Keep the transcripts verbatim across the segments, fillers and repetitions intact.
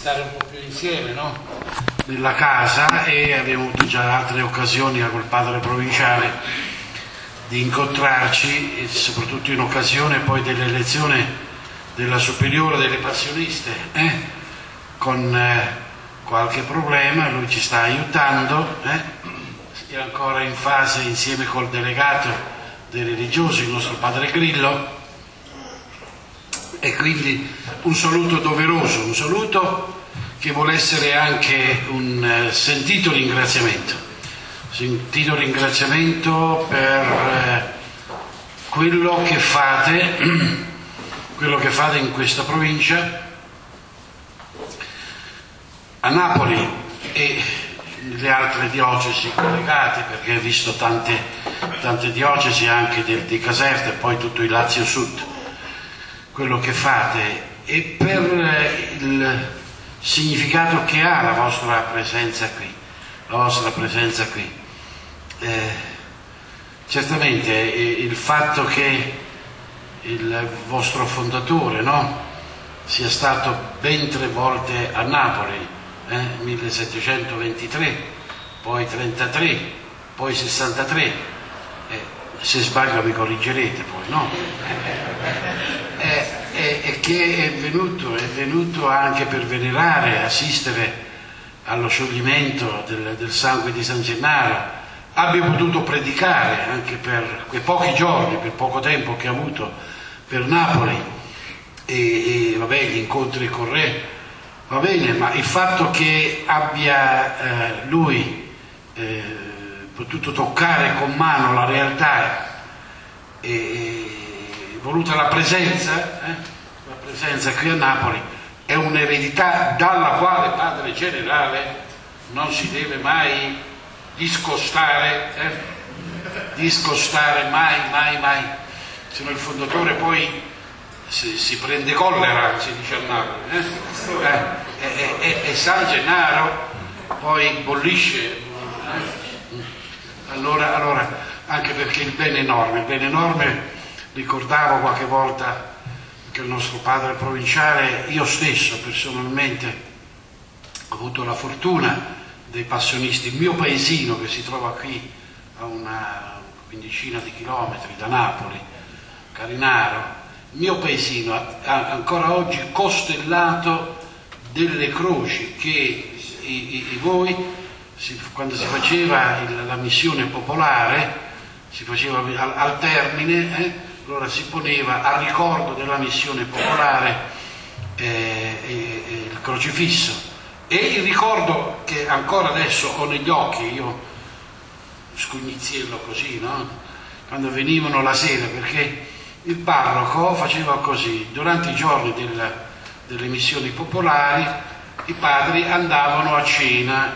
stare un po' più insieme, no? Nella casa, e abbiamo avuto già altre occasioni col padre provinciale di incontrarci, e soprattutto in occasione poi dell'elezione della superiore delle passioniste, eh? con eh, qualche problema. Lui ci sta aiutando, eh? è ancora in fase insieme col delegato dei religiosi, il nostro padre Grillo, e quindi un saluto doveroso, un saluto che vuole essere anche un eh, sentito ringraziamento, sentito ringraziamento per eh, quello che fate, quello che fate in questa provincia, a Napoli e le altre diocesi collegate, perché ho visto tante, tante diocesi anche di, di Caserta e poi tutto il Lazio Sud, quello che fate e per il significato che ha la vostra presenza qui, la vostra presenza qui. Eh, certamente il fatto che il vostro fondatore, no, sia stato ben tre volte a Napoli, eh, millesettecentoventitré, poi trentatré, poi sessantatré, eh, se sbaglio mi corrigerete poi, no? Eh, eh, e che è venuto, è venuto anche per venerare, assistere allo scioglimento del, del sangue di San Gennaro, abbia potuto predicare anche per quei pochi giorni, per poco tempo che ha avuto per Napoli, e, e vabbè, gli incontri con Re, va bene, ma il fatto che abbia eh, lui eh, potuto toccare con mano la realtà e, e voluta la presenza, eh, la presenza qui a Napoli, è un'eredità dalla quale padre generale non si deve mai discostare, eh? discostare mai, mai, mai, se no il fondatore poi si, si prende collera, si dice a Napoli, eh? Eh, e, e, e San Gennaro poi bollisce, eh? allora, allora, anche perché il bene è enorme, il bene è enorme. Ricordavo qualche volta che il nostro padre provinciale, io stesso personalmente ho avuto la fortuna dei passionisti, il mio paesino che si trova qui a una quindicina di chilometri da Napoli, Carinaro, il mio paesino ha ancora oggi costellato delle croci che i, i, i voi, si, quando si faceva il, la missione popolare, si faceva al, al termine, eh, allora si poneva a ricordo della missione popolare eh, eh, eh, il crocifisso, e il ricordo che ancora adesso ho negli occhi, io scugniziello così, no? Quando venivano la sera, perché il parroco faceva così, durante i giorni del, delle missioni popolari i padri andavano a cena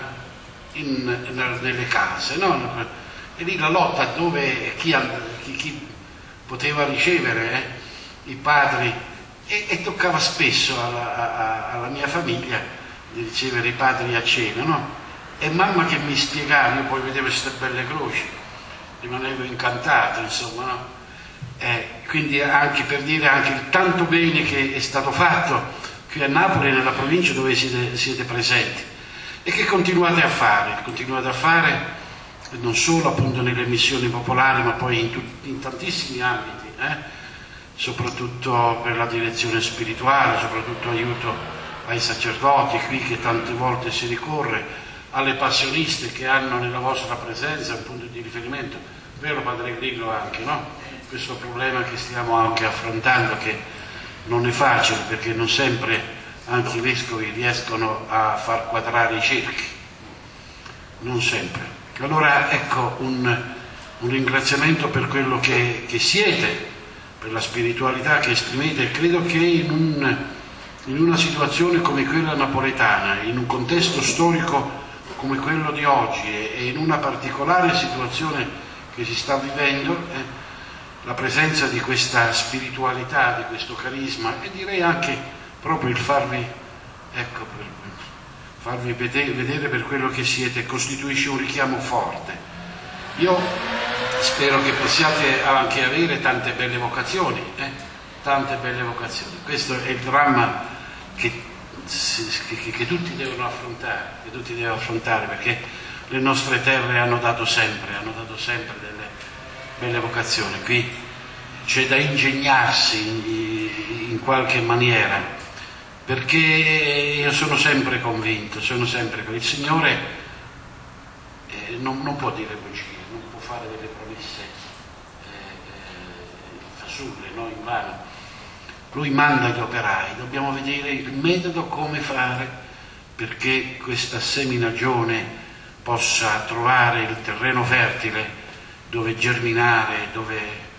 in, in, nelle case, no? E lì la lotta dove chi, chi, chi poteva ricevere eh, i padri, e, e toccava spesso alla, a, alla mia famiglia di ricevere i padri a cena, no? E mamma che mi spiegava, io poi vedevo queste belle croci, rimanevo incantato, insomma, no? Eh, quindi anche per dire anche il tanto bene che è stato fatto qui a Napoli e nella provincia dove siete, siete presenti, e che continuate a fare, continuate a fare non solo appunto nelle missioni popolari, ma poi in, tut- in tantissimi ambiti, eh? soprattutto per la direzione spirituale, soprattutto aiuto ai sacerdoti qui che tante volte si ricorre, alle passioniste che hanno nella vostra presenza un punto di riferimento, vero padre Grillo anche, no? Questo problema che stiamo anche affrontando, che non è facile perché non sempre anche i vescovi riescono a far quadrare i cerchi, non sempre. Allora ecco un, un ringraziamento per quello che, che siete, per la spiritualità che esprimete. Credo che in, un, in una situazione come quella napoletana, in un contesto storico come quello di oggi e in una particolare situazione che si sta vivendo, eh, la presenza di questa spiritualità, di questo carisma, e direi anche proprio il farvi, ecco, per, farvi vedere, vedere per quello che siete, costituisce un richiamo forte. Io spero che possiate anche avere tante belle vocazioni, eh? tante belle vocazioni. Questo è il dramma che che, che tutti devono affrontare, che tutti devono affrontare, perché le nostre terre hanno dato sempre, hanno dato sempre delle belle vocazioni. Qui c'è da ingegnarsi in, in qualche maniera, perché io sono sempre convinto, sono sempre il Signore eh, non, non può dire bugie, non può fare delle promesse eh, eh, fasulle, no? In vano. Lui manda gli operai, dobbiamo vedere il metodo come fare perché questa seminagione possa trovare il terreno fertile dove germinare, dove,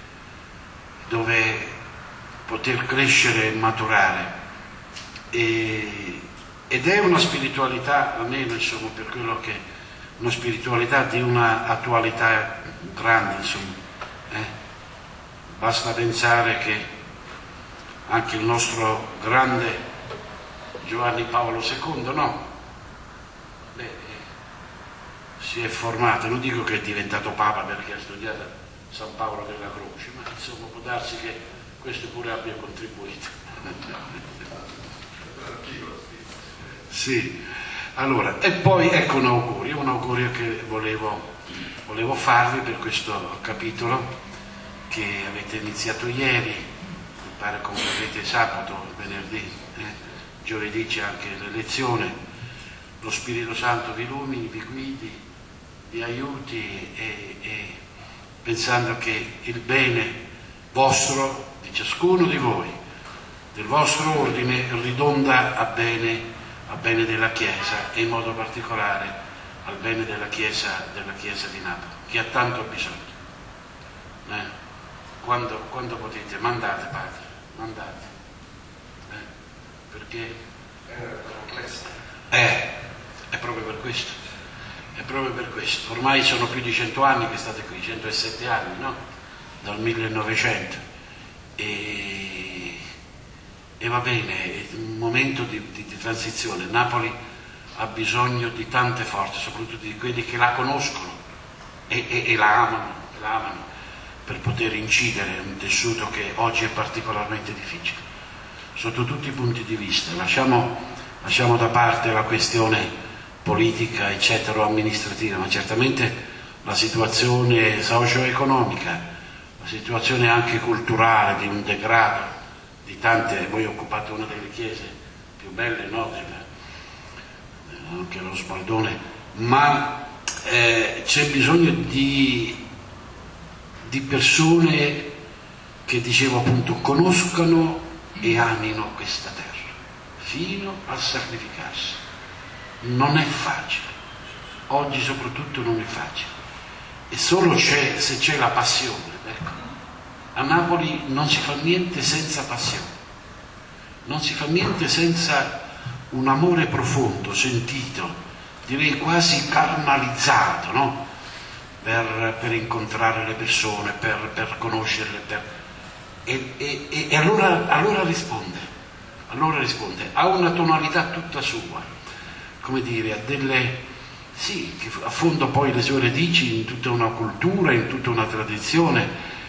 dove poter crescere e maturare. E, ed è una spiritualità, almeno insomma, per quello che una spiritualità di una attualità grande, insomma. Eh? Basta pensare che anche il nostro grande Giovanni Paolo secondo, no? Beh, si è formato, non dico che è diventato Papa perché ha studiato San Paolo della Croce, ma insomma può darsi che questo pure abbia contribuito. Sì, allora, e poi ecco un augurio, un augurio che volevo, volevo farvi per questo capitolo che avete iniziato ieri. Pare concludete sabato, venerdì, eh? Giovedì c'è anche l'elezione, lo Spirito Santo vi illumini, vi guidi, vi aiuti e, e pensando che il bene vostro, di ciascuno di voi, del vostro ordine, ridonda a bene, a bene della Chiesa e in modo particolare al bene della Chiesa, della Chiesa di Napoli, che ha tanto bisogno. Eh? Quando, quando potete, mandate, Padre. Mandate, eh, perché eh, è proprio per questo, è proprio per questo. Ormai sono più di cento anni che state qui, centosette anni, no? Dal millenovecento e, e va bene, è un momento di, di, di transizione. Napoli ha bisogno di tante forze, soprattutto di quelli che la conoscono e, e, e la amano, la amano. Per poter incidere un tessuto che oggi è particolarmente difficile, sotto tutti i punti di vista. Lasciamo, lasciamo da parte la questione politica, eccetera, amministrativa, ma certamente la situazione socio-economica, la situazione anche culturale di un degrado di tante. Voi occupate una delle chiese più belle, no? Del, anche lo Sbaldone, ma eh, c'è bisogno di di persone che, dicevo appunto, conoscano e amino questa terra fino a sacrificarsi. Non è facile, oggi soprattutto non è facile, e solo c'è, se c'è la passione. Ecco. A Napoli non si fa niente senza passione, non si fa niente senza un amore profondo, sentito, direi quasi carnalizzato, no? Per, per incontrare le persone, per, per conoscerle, per... E, e, e allora, allora risponde, allora risponde, ha una tonalità tutta sua, come dire, ha delle, sì, che affonda poi le sue radici in tutta una cultura, in tutta una tradizione,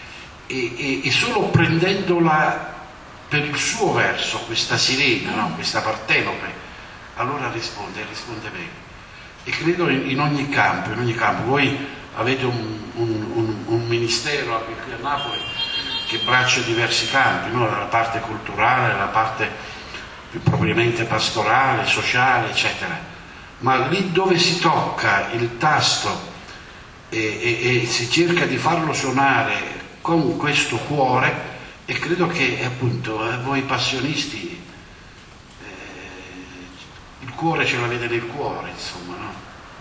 e, e, e solo prendendola per il suo verso, questa sirena, no? Questa Partenope, allora risponde, risponde bene. E credo in, in ogni campo, in ogni campo, voi avete un, un, un, un ministero anche qui a Napoli che braccia diversi campi, no? La parte culturale, la parte più propriamente pastorale, sociale, eccetera. Ma lì dove si tocca il tasto e, e, e si cerca di farlo suonare con questo cuore, e credo che appunto a voi passionisti eh, il cuore ce l'avete nel cuore, insomma, no?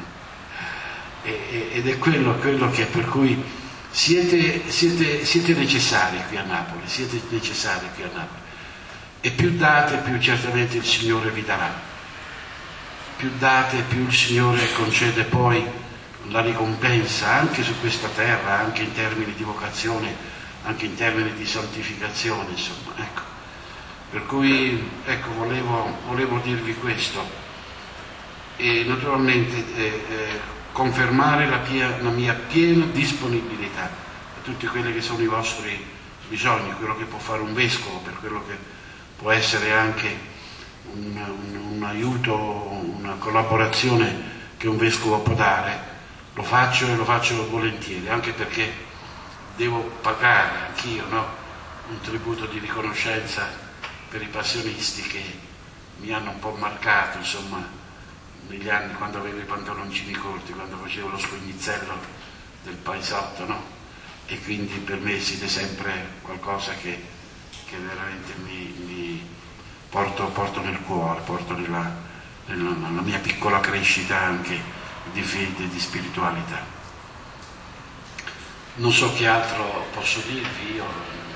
Ed è quello, quello che per cui siete, siete, siete necessari qui a Napoli, siete necessari qui a Napoli, e più date più certamente il Signore vi darà, più date più il Signore concede poi la ricompensa anche su questa terra, anche in termini di vocazione, anche in termini di santificazione, insomma, ecco. Per cui ecco, volevo, volevo dirvi questo, e naturalmente eh, eh, confermare la, pia, la mia piena disponibilità a tutti quelli che sono i vostri bisogni, quello che può fare un vescovo, per quello che può essere anche un, un, un aiuto, una collaborazione che un vescovo può dare, lo faccio e lo faccio volentieri, anche perché devo pagare anch'io, no? Un tributo di riconoscenza per i passionisti che mi hanno un po' marcato, insomma, negli anni quando avevo i pantaloncini corti, quando facevo lo squignizello del paesotto, no? E quindi per me siete sempre qualcosa che, che veramente mi, mi porto, porto nel cuore, porto nella, nella, nella mia piccola crescita anche di fede, di spiritualità. Non so che altro posso dirvi, io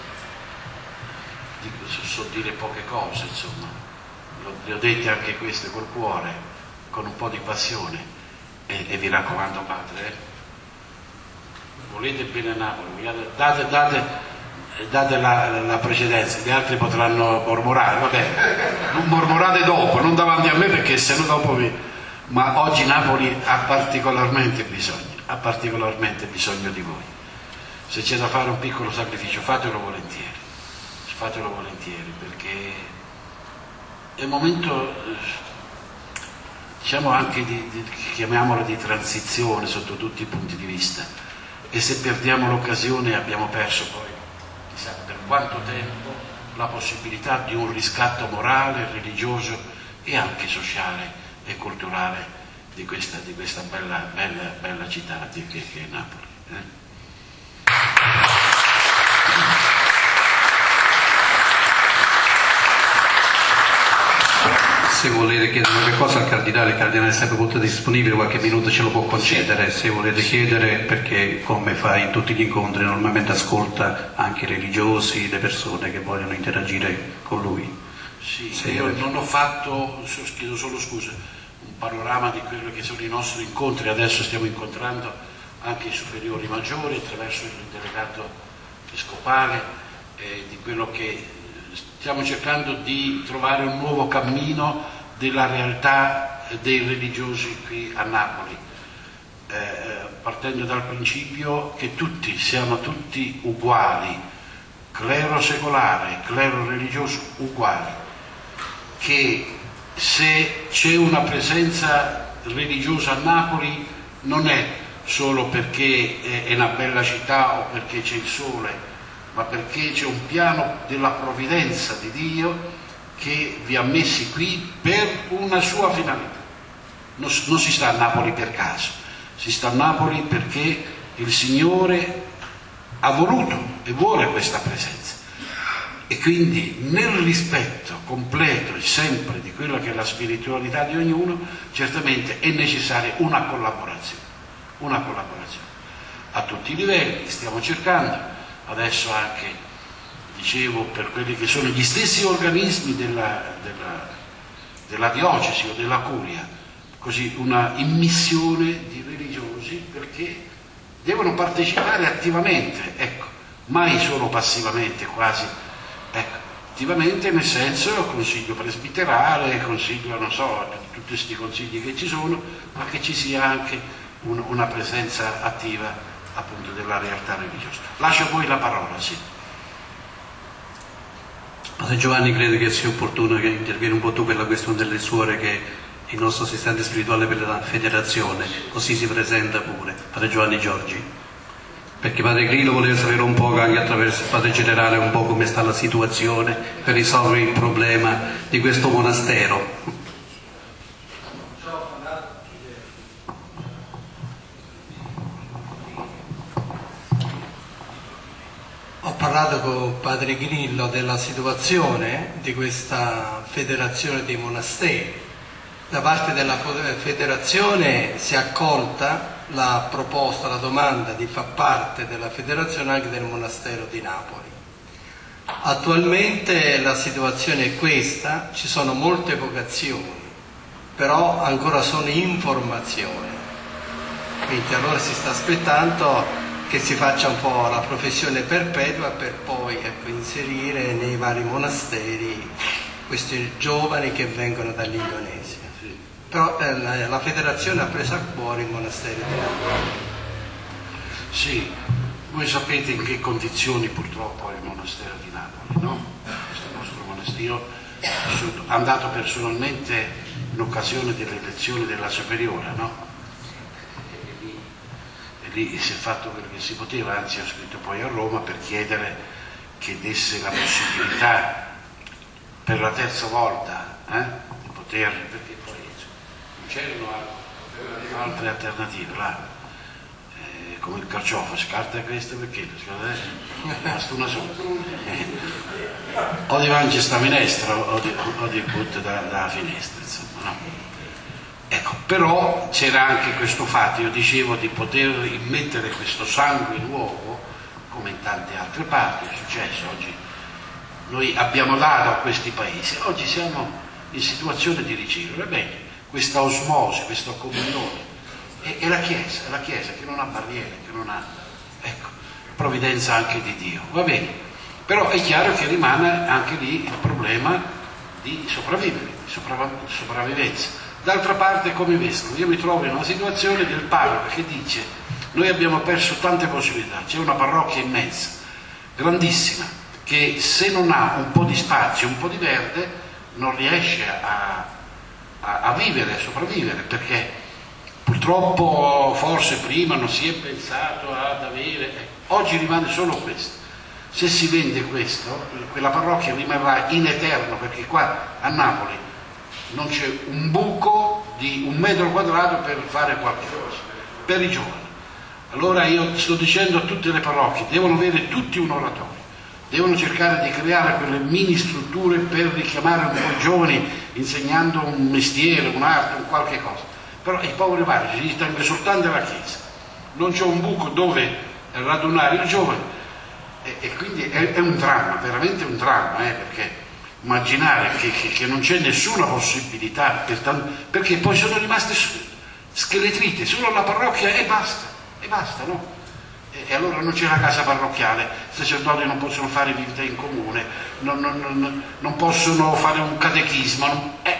so dire poche cose, insomma, le ho dette anche queste col cuore, con un po' di passione, e, e vi raccomando, padre, eh, volete bene a Napoli, date, date, date la, la precedenza, gli altri potranno mormorare, vabbè, non mormorate dopo, non davanti a me perché sennò dopo vi... Ma oggi Napoli ha particolarmente bisogno, ha particolarmente bisogno di voi. Se c'è da fare un piccolo sacrificio, fatelo volentieri, fatelo volentieri, perché è un momento, diciamo anche di, di, chiamiamolo di transizione sotto tutti i punti di vista, e se perdiamo l'occasione abbiamo perso poi, chissà per quanto tempo, la possibilità di un riscatto morale, religioso e anche sociale e culturale di questa, di questa bella, bella, bella città che, che è Napoli. Eh? Se volete chiedere qualche cosa al Cardinale, il Cardinale è sempre molto disponibile, qualche minuto ce lo può concedere, se volete chiedere, perché come fa in tutti gli incontri normalmente ascolta anche i religiosi, le persone che vogliono interagire con lui. Sì, se io non ho fatto, chiedo solo scusa, un panorama di quello che sono i nostri incontri, adesso stiamo incontrando anche i superiori maggiori attraverso il delegato episcopale, eh, di quello che stiamo cercando di trovare un nuovo cammino della realtà dei religiosi qui a Napoli, eh, partendo dal principio che tutti siamo tutti uguali, clero secolare, clero religioso uguali, che se c'è una presenza religiosa a Napoli non è solo perché è una bella città o perché c'è il sole, ma perché c'è un piano della provvidenza di Dio che vi ha messi qui per una sua finalità. Non, non si sta a Napoli per caso, si sta a Napoli perché il Signore ha voluto e vuole questa presenza. E quindi nel rispetto completo e sempre di quella che è la spiritualità di ognuno, certamente è necessaria una collaborazione, una collaborazione a tutti i livelli, stiamo cercando, adesso anche, dicevo, per quelli che sono gli stessi organismi della, della, della diocesi o della curia, così una immissione di religiosi perché devono partecipare attivamente, ecco, mai solo passivamente quasi, ecco, attivamente nel senso consiglio presbiterale, consiglio, non so, tutti questi consigli che ci sono, ma che ci sia anche un, una presenza attiva appunto della realtà religiosa. Lascio a voi la parola, sì. Padre Giovanni, credo che sia opportuno che intervieni un po' tu per la questione delle suore, che è il nostro assistente spirituale per la federazione, così si presenta pure. Padre Giovanni Giorgi. Perché Padre Grillo voleva sapere un po' anche attraverso il Padre Generale un po' come sta la situazione per risolvere il problema di questo monastero. Ho parlato con Padre Grillo della situazione di questa federazione dei monasteri. Da parte della federazione si è accolta la proposta, la domanda di far parte della federazione anche del monastero di Napoli. Attualmente la situazione è questa, ci sono molte vocazioni, però ancora sono in formazione. Quindi allora si sta aspettando che si faccia un po' la professione perpetua per poi, ecco, inserire nei vari monasteri questi giovani che vengono dall'Indonesia. Però eh, la, la federazione ha preso a cuore il monastero di Napoli. Sì, voi sapete in che condizioni purtroppo è il monastero di Napoli, no? Questo nostro monastero sono andato personalmente in occasione delle elezioni della superiore, no? E lì, e lì si è fatto quello che si poteva, anzi ho scritto poi a Roma per chiedere che desse la possibilità per la terza volta eh, di poter, perché poi non c'erano altre alternative là. Come il carciofo, scarta questo perché basta una sola. O di mangi sta minestra o di, o di butta da, dalla finestra, insomma, no? Ecco, però c'era anche questo fatto, io dicevo, di poter immettere questo sangue nuovo, come in tante altre parti è successo. Oggi noi abbiamo dato a questi paesi, oggi siamo in situazione di ricevere bene questa osmosi, questa comunione. È la Chiesa, è la Chiesa che non ha barriere, che non ha, ecco, provvidenza anche di Dio, va bene, però è chiaro che rimane anche lì il problema di sopravvivere, di sopravv- sopravvivenza. D'altra parte, come vescovo, io mi trovo in una situazione del parroco che dice: noi abbiamo perso tante possibilità, c'è una parrocchia immensa, grandissima, che se non ha un po' di spazio, un po' di verde, non riesce a, a, a vivere, a sopravvivere, perché purtroppo forse prima non si è pensato ad avere, oggi rimane solo questo. Se si vende questo, quella parrocchia rimarrà in eterno, perché qua a Napoli non c'è un buco di un metro quadrato per fare qualche cosa, per i giovani. Allora io sto dicendo a tutte le parrocchie, devono avere tutti un oratorio, devono cercare di creare quelle mini strutture per richiamare un po' i giovani, insegnando un mestiere, un'arte, un qualche cosa. Però i poveri parroci si stanno soltanto alla Chiesa, non c'è un buco dove radunare il giovane e, e quindi è, è un dramma, veramente un dramma, eh, perché immaginare che, che, che non c'è nessuna possibilità, per tanto, perché poi sono rimaste scheletrite solo la parrocchia e basta, e basta, no? E, e allora non c'è la casa parrocchiale, i sacerdoti non possono fare vita in comune, non, non, non, non possono fare un catechismo, non, eh,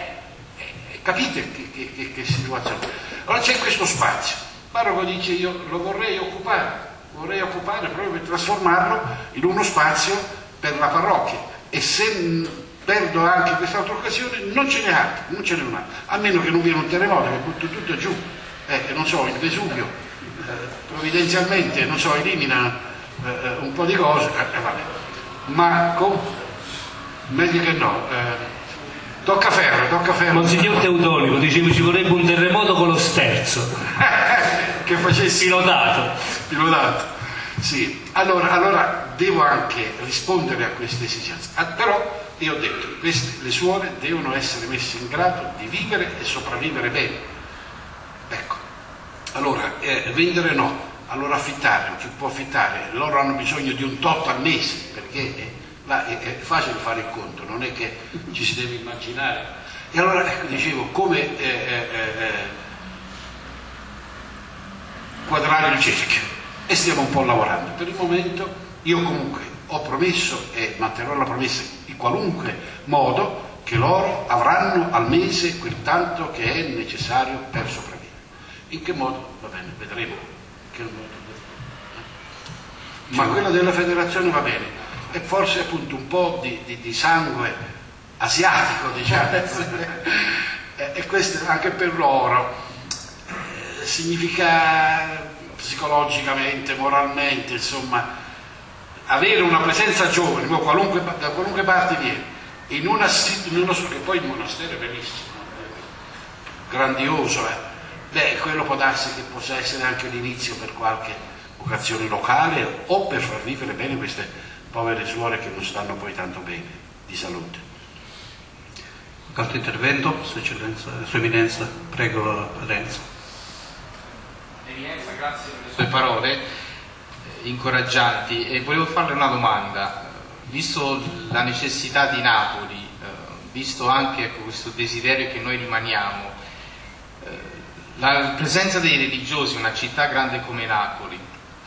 capite che, che, che, che situazione? Allora c'è questo spazio, il parroco dice: io lo vorrei occupare, vorrei occupare proprio per trasformarlo in uno spazio per la parrocchia, e se perdo anche quest'altra occasione non ce n'è altro, non ce n'è un'altra, a meno che non viene un terremoto che butta tutto giù, eh, non so, il Vesuvio eh, provvidenzialmente, non so, elimina eh, un po' di cose, eh, vabbè. Ma con... meglio che no. Eh, Tocca ferro, tocca ferro. Monsignor Teutonico, dicevo ci vorrebbe un terremoto con lo sterzo. Che facessi... Pilotato. Pilotato, sì. Allora, allora devo anche rispondere a queste esigenze. Ah, però io ho detto, queste, le suore devono essere messe in grado di vivere e sopravvivere bene. Ecco. Allora, eh, vendere no, allora affittare, non si può affittare, loro hanno bisogno di un tot al mese, perché... Eh, ma è, è facile fare il conto, non è che ci si deve immaginare. E allora, ecco, dicevo, come eh, eh, eh, quadrare il cerchio, e stiamo un po' lavorando. Per il momento io comunque ho promesso e manterrò la promessa in qualunque modo che loro avranno al mese quel tanto che è necessario per sopravvivere. In che modo? Va bene, vedremo. In che modo? Ma quella della federazione va bene. E forse appunto un po' di, di, di sangue asiatico, diciamo, e, e questo anche per loro eh, significa psicologicamente, moralmente, insomma, avere una presenza giovane, qualunque, da qualunque parte viene, in una, in uno, che poi il monastero è bellissimo, grandioso, eh. Beh, quello può darsi che possa essere anche l'inizio per qualche vocazione locale o per far vivere bene queste povere suore che non stanno poi tanto bene di salute. Qualche intervento, Sua Eccellenza, Sua Eminenza, prego Renzo. Eminenza, grazie per le sue parole eh, incoraggianti, e volevo farle una domanda. Visto la necessità di Napoli, eh, visto anche questo desiderio che noi rimaniamo, eh, la presenza dei religiosi in una città grande come Napoli,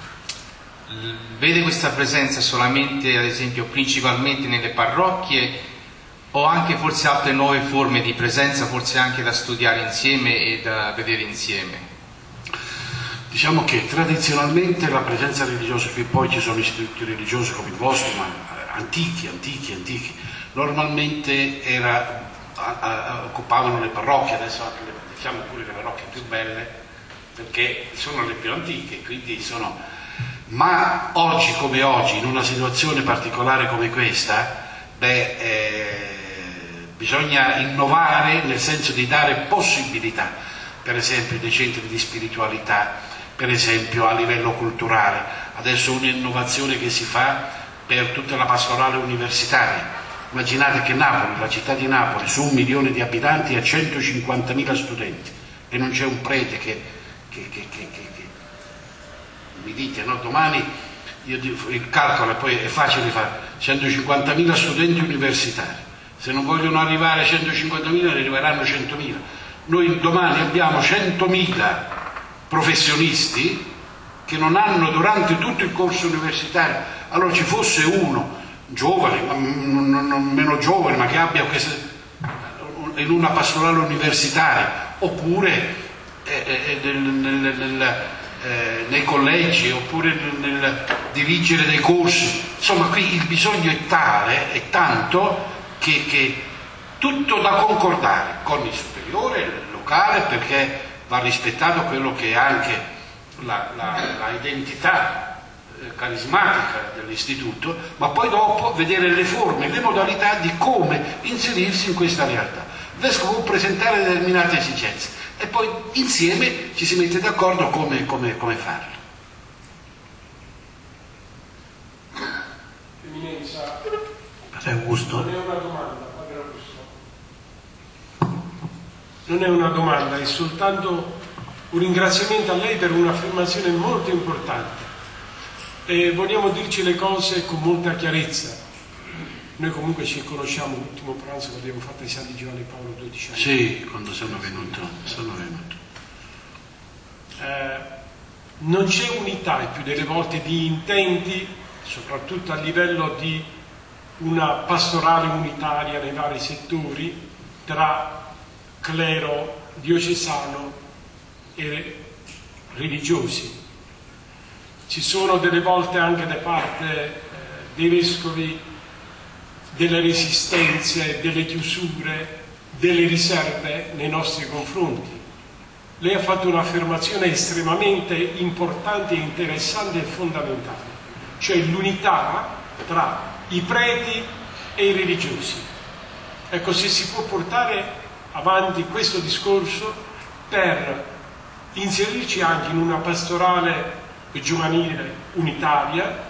vede questa presenza solamente, ad esempio, principalmente nelle parrocchie, o anche forse altre nuove forme di presenza, forse anche da studiare insieme e da vedere insieme? Diciamo che tradizionalmente la presenza religiosa, che poi ci sono istituti religiosi come il vostro, ma antichi, antichi, antichi, normalmente era, a, a, occupavano le parrocchie, adesso anche le, diciamo pure le parrocchie più belle, perché sono le più antiche, quindi sono... Ma oggi come oggi, in una situazione particolare come questa, beh, eh, bisogna innovare nel senso di dare possibilità, per esempio dei centri di spiritualità, per esempio a livello culturale. Adesso un'innovazione che si fa per tutta la pastorale universitaria. Immaginate che Napoli, la città di Napoli, su un milione di abitanti ha centocinquantamila studenti e non c'è un prete che, che, che, che, che, che mi dite, no? Domani io il calcolo poi è facile fare, centocinquantamila studenti universitari, se non vogliono arrivare a centocinquantamila ne arriveranno centomila. Noi domani abbiamo centomila professionisti che non hanno durante tutto il corso universitario. Allora ci fosse uno giovane, meno giovane, ma che abbia queste, in una pastorale universitaria, oppure eh, nel, nel, nel, eh, nei collegi, oppure nel, nel dirigere dei corsi. Insomma, qui il bisogno è tale, è tanto, che, che tutto da concordare con il superiore, il locale, perché va rispettato quello che è anche la, la, la identità eh, carismatica dell'istituto, ma poi dopo vedere le forme, le modalità di come inserirsi in questa realtà. Il vescovo può presentare determinate esigenze e poi insieme ci si mette d'accordo come, come, come farlo. Eminenza, Augusto. non è una domanda, Padre Augusto. Non è una domanda, è soltanto un ringraziamento a lei per un'affermazione molto importante. E vogliamo dirci le cose con molta chiarezza. Noi comunque ci conosciamo, l'ultimo pranzo che abbiamo fatto ai Santi Giovanni Paolo dodici anni. Sì, quando sono venuto. Sono venuto. Eh, non c'è unità il più delle volte di intenti, soprattutto a livello di una pastorale unitaria nei vari settori, tra clero diocesano e religiosi. Ci sono delle volte anche da parte eh, dei vescovi delle resistenze, delle chiusure, delle riserve nei nostri confronti. Lei ha fatto un'affermazione estremamente importante, interessante e fondamentale, cioè l'unità tra i preti e i religiosi. Ecco, se si può portare avanti questo discorso per inserirci anche in una pastorale giovanile unitaria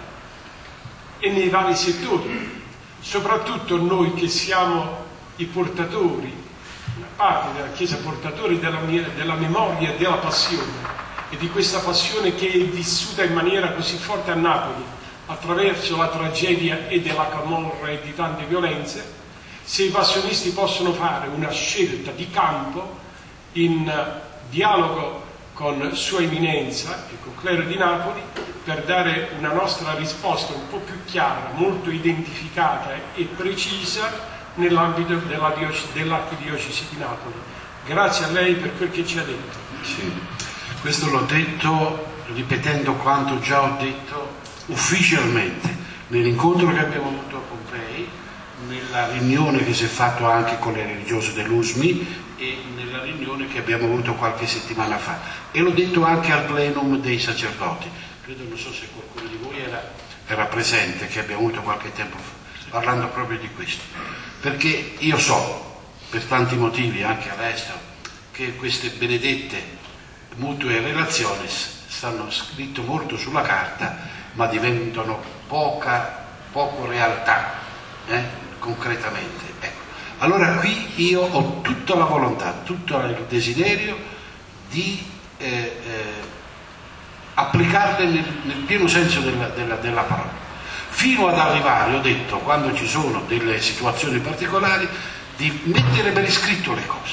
e nei vari settori, soprattutto noi che siamo i portatori, una parte della Chiesa portatori della, della memoria e della passione, e di questa passione che è vissuta in maniera così forte a Napoli attraverso la tragedia e della camorra e di tante violenze. Se i passionisti possono fare una scelta di campo in dialogo con Sua Eminenza e con Clero di Napoli, per dare una nostra risposta un po' più chiara, molto identificata e precisa nell'ambito della dell'Archidiocesi di Napoli. Grazie a lei per quel che ci ha detto. Sì. Questo l'ho detto ripetendo quanto già ho detto ufficialmente nell'incontro che abbiamo avuto a Pompei, nella riunione che si è fatto anche con le religiose dell'U S M I e nella riunione che abbiamo avuto qualche settimana fa, e l'ho detto anche al plenum dei sacerdoti. Credo, non so se qualcuno di voi era, era presente, che abbiamo avuto qualche tempo fa, parlando proprio di questo, perché io so, per tanti motivi anche all'estero, che queste benedette mutue relazioni stanno scritto molto sulla carta, ma diventano poca, poco realtà, eh, concretamente. Ecco. Allora qui io ho tutta la volontà, tutto il desiderio di eh, eh, applicarle nel, nel pieno senso della, della, della parola, fino ad arrivare, ho detto, quando ci sono delle situazioni particolari, di mettere per iscritto le cose,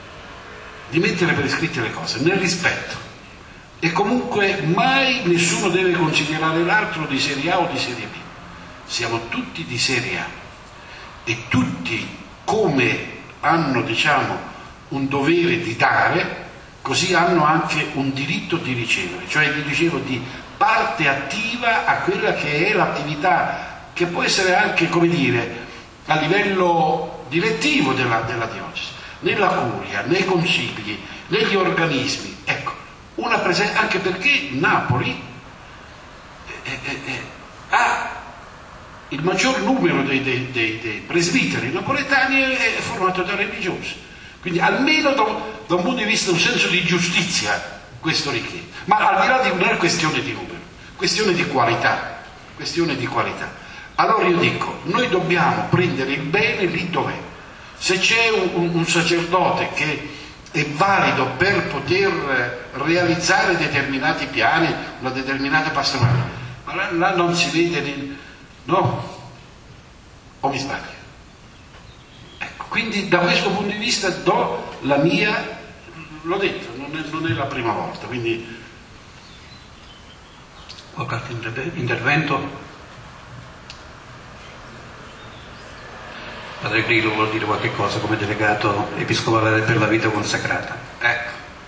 di mettere per iscritto le cose nel rispetto, e comunque mai nessuno deve considerare l'altro di serie A o di serie B, siamo tutti di serie A e tutti, come hanno, diciamo, un dovere di dare, così hanno anche un diritto di ricevere, cioè vi dicevo di parte attiva a quella che è l'attività, che può essere anche, come dire, a livello direttivo della, della diocesi, nella curia, nei consigli, negli organismi, ecco, una presenza, anche perché Napoli eh, eh, eh, ha il maggior numero dei, dei, dei, dei presbiteri napoletani è formato da religiosi, quindi almeno da, da un punto di vista, un senso di giustizia questo richiede, ma al di là di una questione di numero, questione di qualità, questione di qualità. Allora io dico, noi dobbiamo prendere il bene lì dov'è. Se c'è un, un, un sacerdote che è valido per poter realizzare determinati piani, una determinata pastorale, ma là, là non si vede, no? O mi sbaglio? Ecco, quindi da questo punto di vista do la mia, l'ho detto, non è, non è la prima volta, quindi... Qualche altro intervento? Padre Grillo vuol dire qualche cosa come delegato episcopale per la vita consacrata. Ecco.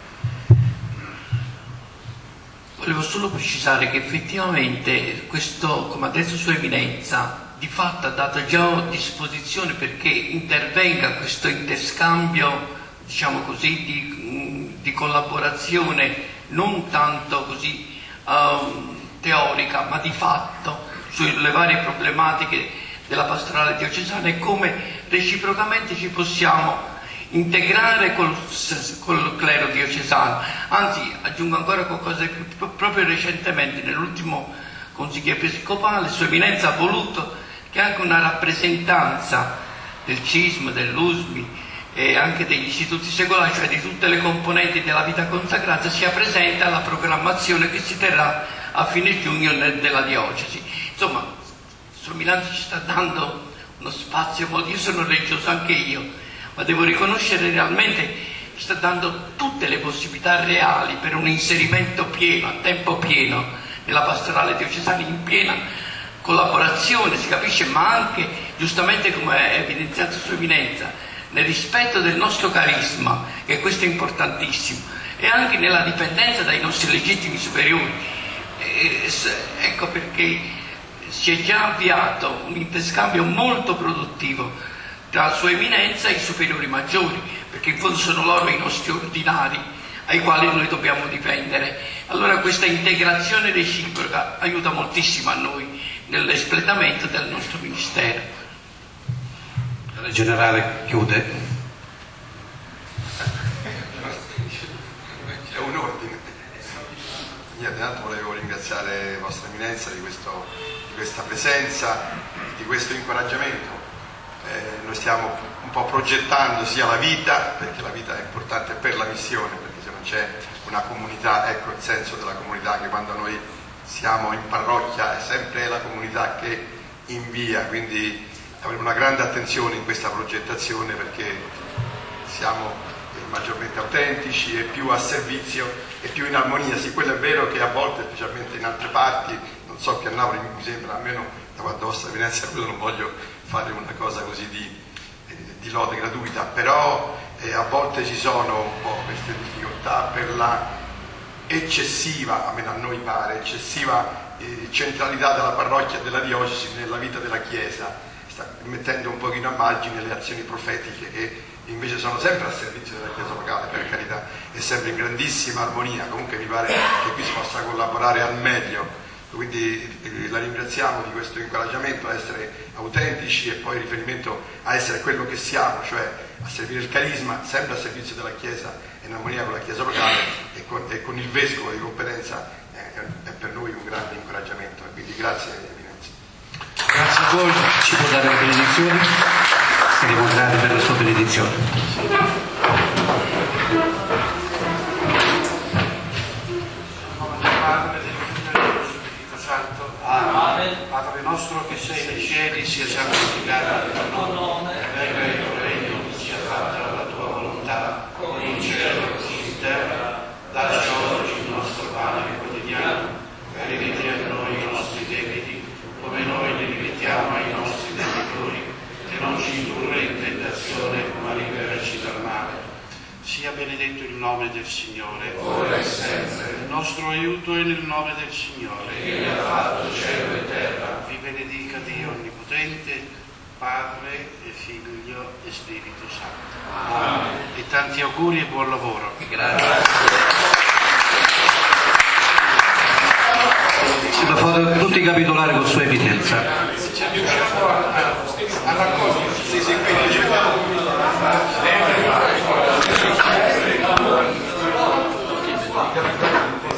Volevo solo precisare che effettivamente questo, come ha detto Sua Eminenza, di fatto ha dato già disposizione perché intervenga questo interscambio, diciamo così, di, di collaborazione non tanto così um, teorica, ma di fatto sulle varie problematiche della pastorale diocesana e come reciprocamente ci possiamo integrare col, col clero diocesano. Anzi, aggiungo ancora qualcosa di più. Proprio recentemente, nell'ultimo consiglio episcopale, Sua Eminenza ha voluto che anche una rappresentanza del C I S M, dell'U S M I e anche degli istituti secolari, cioè di tutte le componenti della vita consacrata, sia presente alla programmazione che si terrà a fine giugno della diocesi. Insomma, Sua Eminenza ci sta dando uno spazio, io sono religioso anche io, ma devo riconoscere realmente ci sta dando tutte le possibilità reali per un inserimento pieno, a tempo pieno, nella pastorale diocesana, in piena collaborazione, si capisce, ma anche, giustamente come ha evidenziato Sua Eminenza, nel rispetto del nostro carisma, e questo è importantissimo, e anche nella dipendenza dai nostri legittimi superiori. E, ecco perché si è già avviato un interscambio molto produttivo tra Sua Eminenza e i superiori maggiori, perché in fondo sono loro i nostri ordinari ai quali noi dobbiamo dipendere. Allora questa integrazione reciproca aiuta moltissimo a noi nell'espletamento del nostro ministero. Il generale chiude. È un ordine. Io intanto volevo ringraziare Vostra Eminenza di, questo, di questa presenza, di questo incoraggiamento. Eh, noi stiamo un po' progettando sia la vita, perché la vita è importante per la missione, perché se non c'è una comunità, ecco il senso della comunità, che quando noi siamo in parrocchia è sempre la comunità che invia, quindi avremo una grande attenzione in questa progettazione perché siamo maggiormente autentici e più a servizio e più in armonia. Sì, quello è vero che a volte, specialmente in altre parti, non so, che a Napoli mi sembra, almeno da quando Vostra Eminenza, quello non voglio fare una cosa così di, eh, di lode gratuita, però eh, a volte ci sono un po' queste difficoltà per la eccessiva, almeno a noi pare, eccessiva eh, centralità della parrocchia e della diocesi nella vita della Chiesa, sta mettendo un pochino a margine le azioni profetiche che invece sono sempre a servizio della Chiesa locale, per carità, è sempre in grandissima armonia. Comunque mi pare che qui si possa collaborare al meglio, quindi eh, la ringraziamo di questo incoraggiamento a essere autentici e poi riferimento a essere quello che siamo, cioè a servire il carisma, sempre a servizio della Chiesa, in armonia con la Chiesa locale e con, e con il Vescovo di competenza. eh, è per noi un grande incoraggiamento, e quindi grazie Eminenza. Grazie a voi, ci può dare la benedizione? Saremo grati per la sua benedizione. Amen. Padre nostro che sei nei cieli, sia santificato il tuo nome, venga il tuo regno, sia fatta la tua volontà, come in cielo così in terra. Dacci oggi il nostro pane quotidiano, e rimetti a noi i nostri debiti, come noi li rimettiamo ai nostri debitori, e non ci indurre in tentazione, ma liberaci dal male. Sia benedetto il nome del Signore, ora e sempre. Il nostro aiuto è nel nome del Signore, che ha fatto cielo e terra. Vi benedica Dio Onnipotente, Padre e Figlio e Spirito Santo. Amen. E tanti auguri e buon lavoro. Grazie. Si fa foto tutti i capitolari con sua evidenza. Ci riusciamo a, a raccogliere.